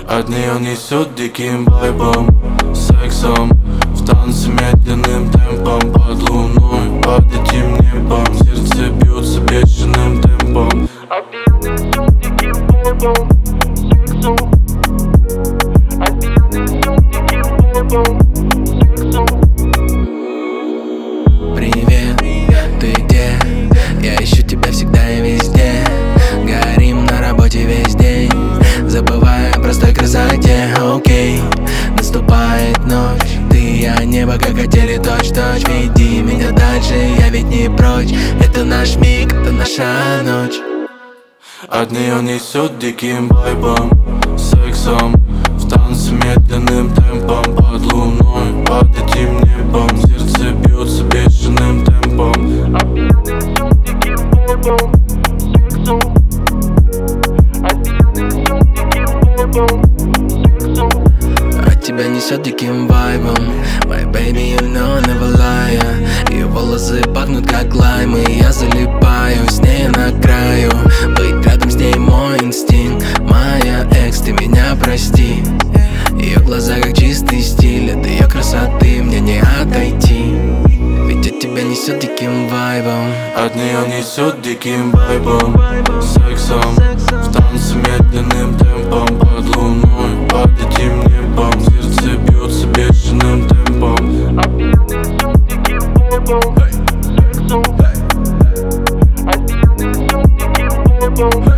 От нее несет диким вайбом, сексом, в танце медленным темпом, под луной, под этим небом. Сердце бьется бешеным темпом. От нее несет диким вайбом, сексом. От нее несет диким вайбом, сексом. Привет, ты где? Я ищу тебя всегда и везде. Горим на работе весь день, забывая о простой красоте. Окей, наступает ночь, ты и я, небо как хотели точь-в-точь. Веди меня дальше, я ведь не прочь. Это наш миг, это наша ночь. От нее несет диким вайбом, сексом, в танце медленным темпом, под луной, под этим небом. Сердце бьется бешеным темпом. От нее несет диким вайбом, сексом. От нее несет диким вайбом, сексом. От тебя несет диким вайбом, my baby, you know, never lie. Ее волосы пахнут как лайм, и я залипаю с ней на краю. Быть рядом с ней мой инстинкт, моя экс, ты меня прости. Ее глаза как чистый стиль, от ее красоты мне не отойти. Ведь от тебя несет диким вайбом. От нее несет диким вайбом, сексом, в танце медленным темпом, под луной, под этим небом. Сердце бьется бешеным темпом. От нее несет диким вайбом, сексом. От нее несет диким вайбом.